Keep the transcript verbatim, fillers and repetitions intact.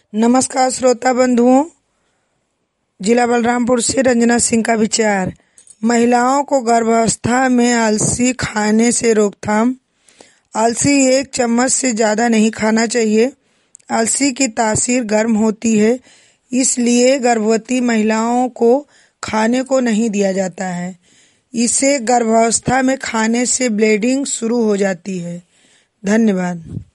नमस्कार श्रोता बंधुओं, जिला बलरामपुर से रंजना सिंह का विचार। महिलाओं को गर्भावस्था में आलसी खाने से रोकथाम। आलसी एक चम्मच से ज़्यादा नहीं खाना चाहिए। आलसी की तासीर गर्म होती है, इसलिए गर्भवती महिलाओं को खाने को नहीं दिया जाता है। इसे गर्भावस्था में खाने से ब्लीडिंग शुरू हो जाती है। धन्यवाद।